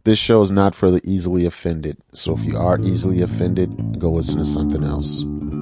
This show is not for the easily offended. So if you are easily offended, go listen to something else.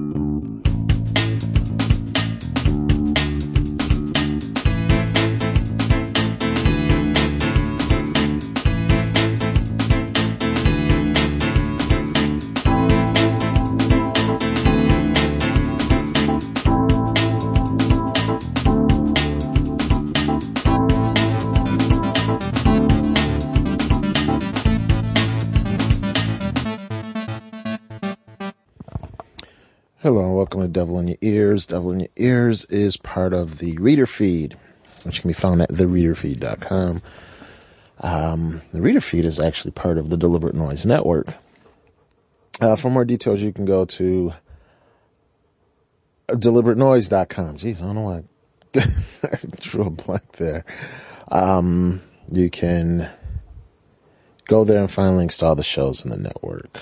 Hello and welcome to Devil in Your Ears. Devil in Your Ears is part of the Reader Feed, which can be found at thereaderfeed.com. The Reader Feed is actually part of the Deliberate Noise Network. For more details, you can go to deliberatenoise.com. Jeez, I don't know why I drew a blank there. You can go there and find links to all the shows in the network.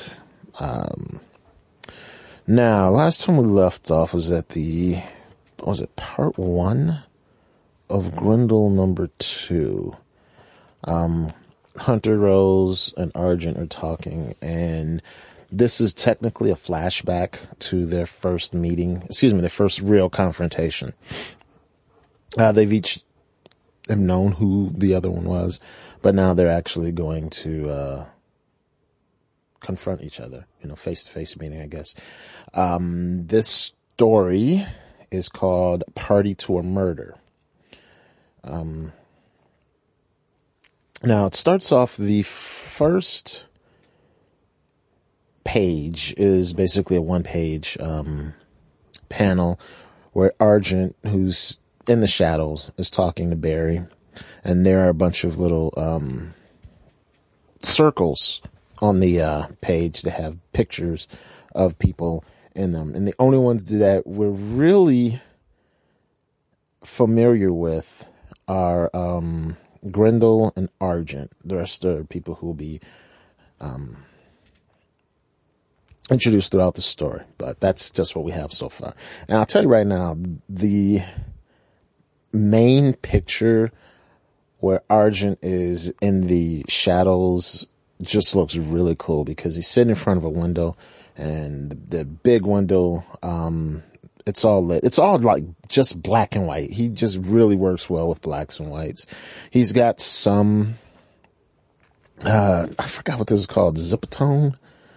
Now, last time we left off was at part 1 of Grendel number 2. Hunter Rose and Argent are talking, and this is technically a flashback to their first meeting, their first real confrontation. They've each have known who the other one was, but now they're actually going to confront each other, face-to-face meeting, I guess. This story is called Party to a Murder. Now, it starts off, the first page is basically a one-page panel where Argent, who's in the shadows, is talking to Barry, and there are a bunch of little circles on the page that have pictures of people in them. And the only ones that we're really familiar with are Grendel and Argent. The rest are people who will be introduced throughout the story. But that's just what we have so far. And I'll tell you right now, the main picture where Argent is in the shadows just looks really cool because he's sitting in front of a window, and the big window, it's all lit. It's all like just black and white. He just really works well with blacks and whites. He's got some, I forgot what this is called. Zipotone?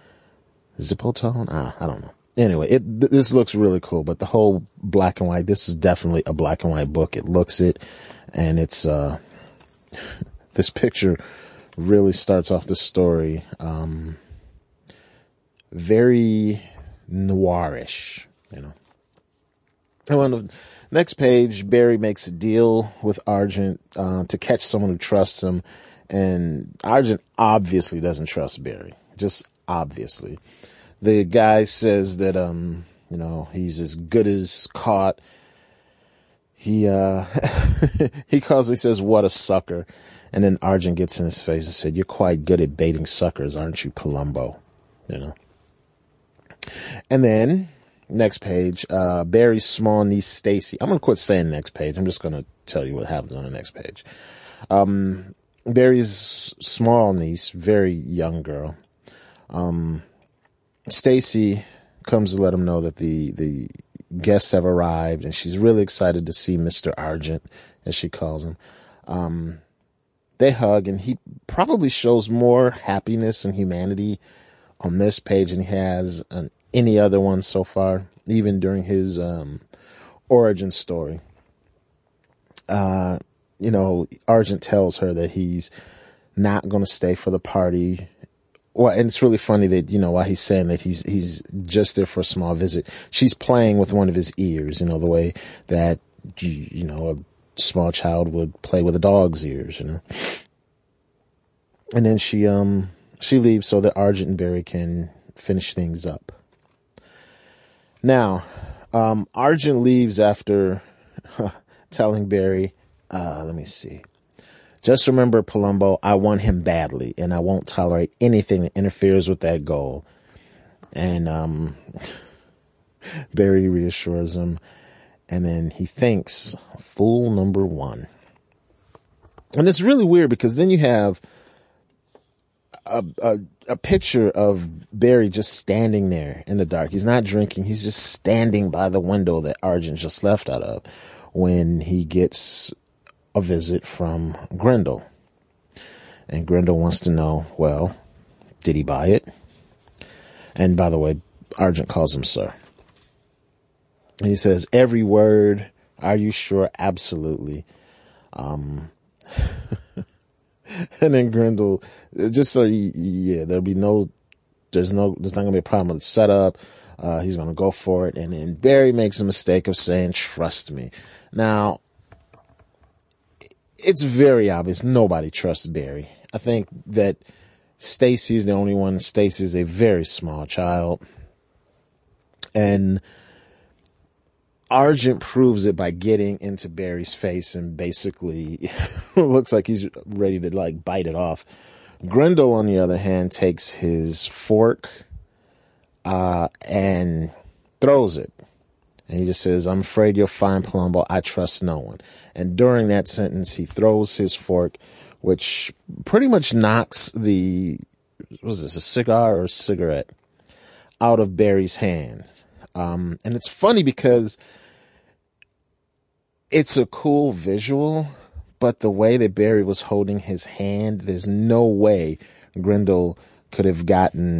I don't know. Anyway, this looks really cool, but the whole black and white, this is definitely a black and white book. It looks it, and it's, this picture really starts off the story very noirish, And on the next page, Barry makes a deal with Argent to catch someone who trusts him, and Argent obviously doesn't trust Barry, just obviously. The guy says that he's as good as caught. He says, "What a sucker." And then Argent gets in his face and said, "You're quite good at baiting suckers, aren't you, Palumbo?" And then, next page, Barry's small niece, Stacy. I'm going to quit saying next page. I'm just going to tell you what happens on the next page. Barry's small niece, very young girl. Stacy comes to let him know that the guests have arrived, and she's really excited to see Mr. Argent, as she calls him. They hug, and he probably shows more happiness and humanity on this page than he has on any other one so far, even during his origin story. Argent tells her that he's not going to stay for the party. Well, and it's really funny that, while he's saying that he's just there for a small visit, she's playing with one of his ears, the way that, a small child would play with a dog's ears, And then she leaves so that Argent and Barry can finish things up. Now, Argent leaves after telling Barry, let me see. "Just remember, Palumbo, I want him badly, and I won't tolerate anything that interferes with that goal." And Barry reassures him, and then he thinks, fool number one. And it's really weird because then you have a picture of Barry just standing there in the dark. He's not drinking. He's just standing by the window that Argent just left out of when he gets a visit from Grendel. And Grendel wants to know, well, did he buy it? And by the way, Argent calls him sir. And he says, every word. Are you sure? Absolutely. And then Grendel, just so there's not gonna be a problem with the setup. He's gonna go for it. And then Barry makes a mistake of saying, trust me. Now, it's very obvious nobody trusts Barry. I think that Stacy's the only one. Stacy's a very small child. And Argent proves it by getting into Barry's face and basically looks like he's ready to like bite it off. Grendel, on the other hand, takes his fork and throws it. And he just says, I'm afraid you'll find Palumbo. I trust no one. And during that sentence, he throws his fork, which pretty much knocks a cigar or a cigarette out of Barry's hand. And it's funny because it's a cool visual, but the way that Barry was holding his hand, there's no way Grendel could have gotten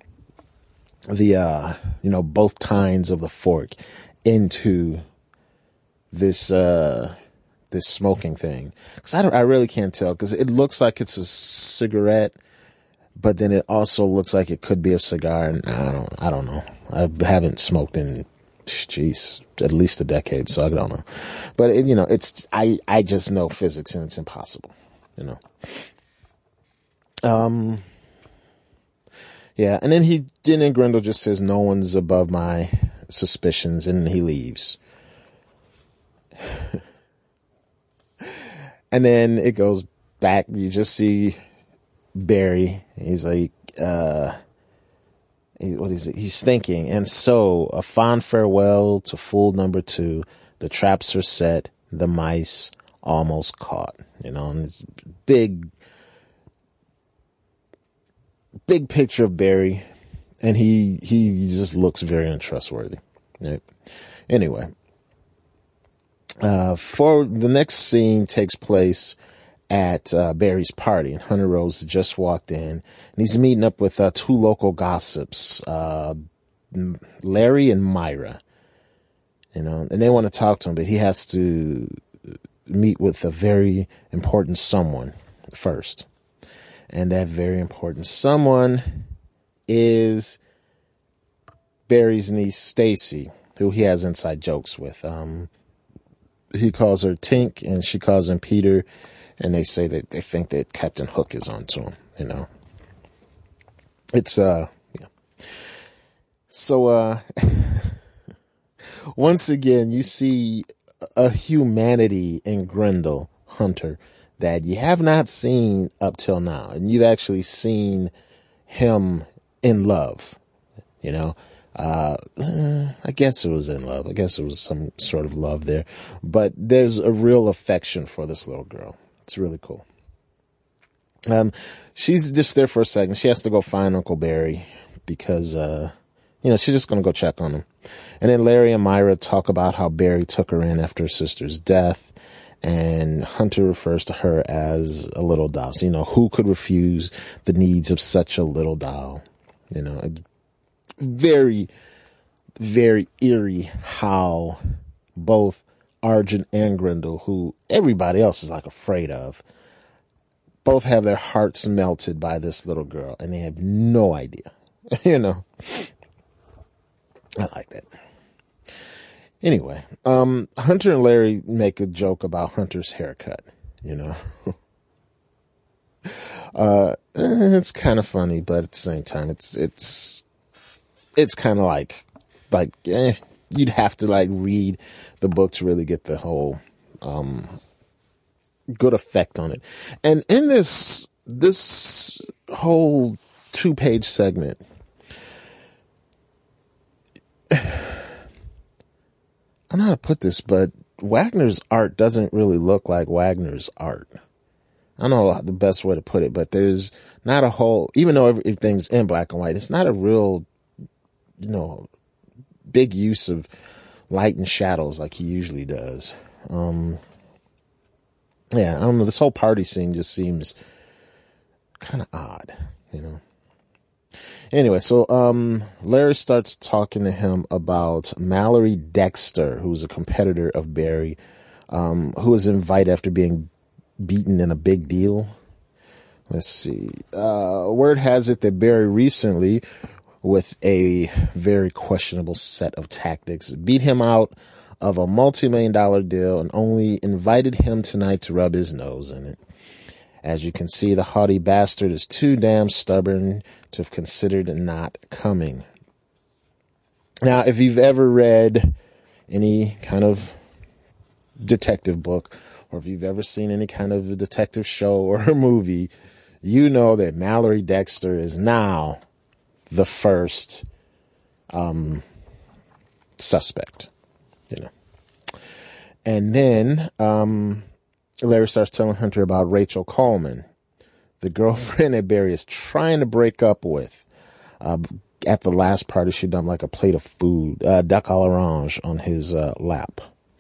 the, both tines of the fork into this smoking thing. Cause I really can't tell, cause it looks like it's a cigarette, but then it also looks like it could be a cigar. And I don't know. I haven't smoked in, at least a decade. So I don't know, but I just know physics and it's impossible, yeah. And then Grendel just says, no one's above my suspicions. And he leaves. And then it goes back. You just see Barry. He's like, what is it? He's thinking. And so a fond farewell to fool number 2. The traps are set. The mice almost caught, and it's big picture of Barry. And he just looks very untrustworthy. Right? Anyway, for the next scene takes place at Barry's party, and Hunter Rose just walked in, and he's meeting up with 2 local gossips, Larry and Myra, and they want to talk to him, but he has to meet with a very important someone first. And that very important someone is Barry's niece, Stacy, who he has inside jokes with. He calls her Tink and she calls him Peter. And they say that they think that Captain Hook is onto him, It's, yeah. So, once again, you see a humanity in Grendel Hunter that you have not seen up till now. And you've actually seen him in love, I guess it was in love. I guess it was some sort of love there. But there's a real affection for this little girl. It's really cool. She's just there for a second. She has to go find Uncle Barry because, she's just going to go check on him. And then Larry and Myra talk about how Barry took her in after her sister's death. And Hunter refers to her as a little doll. So, who could refuse the needs of such a little doll? Very, very eerie how both Argent and Grendel, who everybody else is like afraid of, both have their hearts melted by this little girl and they have no idea. I like that. Anyway, Hunter and Larry make a joke about Hunter's haircut, it's kind of funny, but at the same time, it's kind of like, you'd have to read the book to really get the whole, good effect on it. And in this whole 2-page segment, I don't know how to put this, but Wagner's art doesn't really look like Wagner's art. I don't know the best way to put it, but there's not a whole, even though everything's in black and white, it's not a real, big use of light and shadows like he usually does. Yeah, I don't know. This whole party scene just seems kind of odd, Anyway, so Larry starts talking to him about Mallory Dexter, who's a competitor of Barry, who was invited after being beaten in a big deal. Let's see. Word has it that Barry recently, with a very questionable set of tactics, beat him out of a multi-million-dollar deal and only invited him tonight to rub his nose in it. As you can see, the haughty bastard is too damn stubborn to have considered not coming. Now, if you've ever read any kind of detective book, or if you've ever seen any kind of a detective show or a movie, you know that Mallory Dexter is now the first suspect, And then Larry starts telling Hunter about Rachel Coleman, the girlfriend that Barry is trying to break up with. At the last party, she dumped like a plate of food, duck à l'orange, on his lap.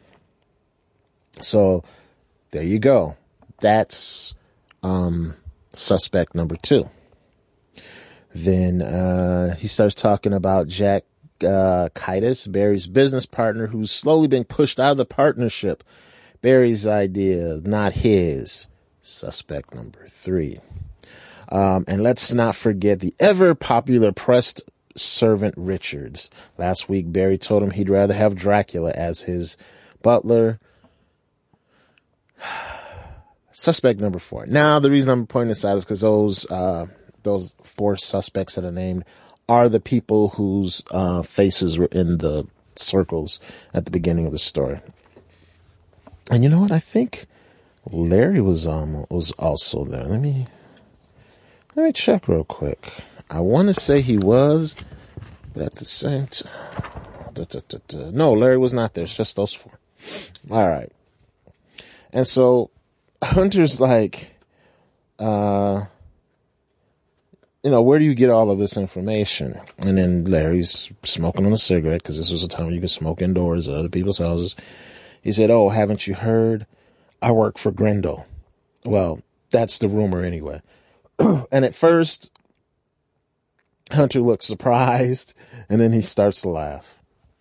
So there you go. That's suspect number 2. Then he starts talking about Jack Kitis, Barry's business partner, who's slowly being pushed out of the partnership. Barry's idea, not his. Suspect number 3. And let's not forget the ever popular pressed servant Richards. Last week, Barry told him he'd rather have Dracula as his butler. Suspect number 4. Now, the reason I'm pointing this out is because those 4 suspects that are named are the people whose faces were in the circles at the beginning of the story. And you know what? I think Larry was also there. Let me check real quick. I want to say he was, but at the same time, no, Larry was not there. It's just those 4. All right. And so Hunter's like, where do you get all of this information? And then Larry's smoking on a cigarette, because this was a time when you could smoke indoors at other people's houses. He said, "Oh, haven't you heard? I work for Grendel." Well, that's the rumor anyway. And at first, Hunter looks surprised, and then he starts to laugh.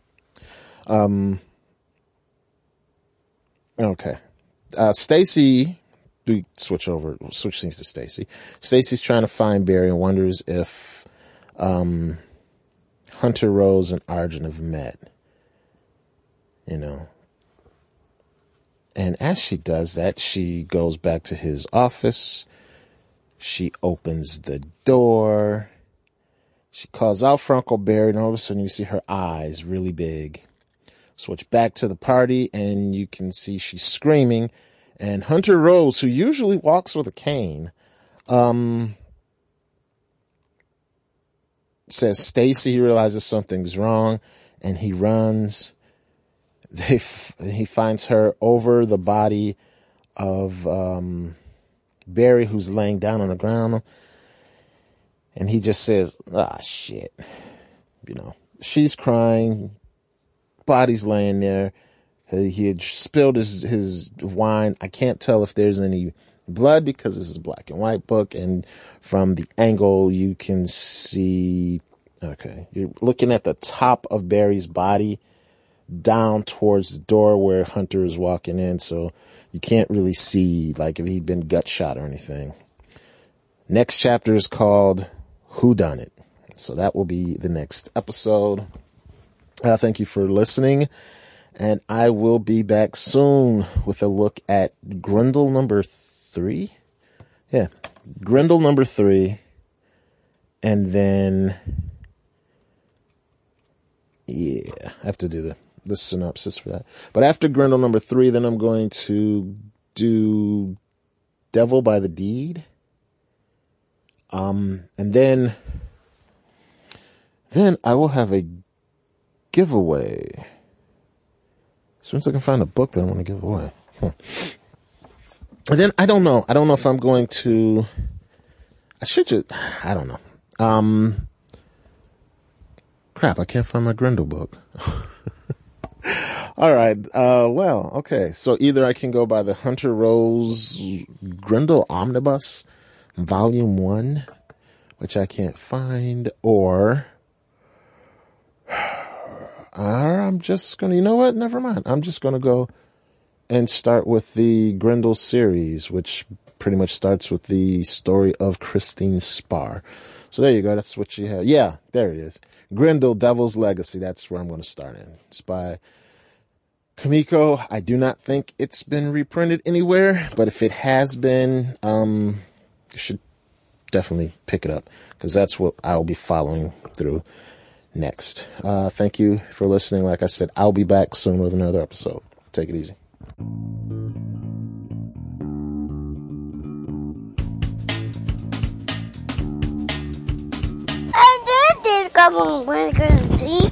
Okay. Stacy, we switch things to Stacy. Stacy's trying to find Barry and wonders if Hunter Rose and Argent have met. And as she does that, she goes back to his office. She opens the door. She calls out for Uncle Barry, and all of a sudden you see her eyes really big. Switch back to the party, and you can see she's screaming. And Hunter Rose, who usually walks with a cane, says Stacy. He realizes something's wrong, and he runs. He finds her over the body of Barry, who's laying down on the ground, and he just says, "Ah, shit." She's crying. Body's laying there. He had spilled his wine. I can't tell if there's any blood because this is a black and white book, and from the angle you can see, okay, you're looking at the top of Barry's body down towards the door where Hunter is walking in, so you can't really see like if he'd been gut shot or anything. Next chapter is called Whodunit, so that will be the next episode. Thank you for listening, and I will be back soon with a look at Grendel number 3. Yeah, Grendel number 3, and then I have to do the synopsis for that. But after Grendel number 3, then I'm going to do Devil by the Deed. And then I will have a giveaway. So once I can find a book that I want to give away. And then I don't know. I don't know if I'm going to. I should just. I don't know. Crap! I can't find my Grendel book. All right. Well, okay. So either I can go by the Hunter Rose Grendel Omnibus, Volume 1, which I can't find, or I'm just going to, you know what? Never mind. I'm just going to go and start with the Grendel series, which pretty much starts with the story of Christine Spar. So there you go. That's what you have. Yeah, there it is. Grendel, Devil's Legacy. That's where I'm going to start in. It's by Kamiko. I do not think it's been reprinted anywhere, but if it has been, you should definitely pick it up, because that's what I'll be following through next. Thank you for listening. Like I said, I'll be back soon with another episode. Take it easy. I did this couple of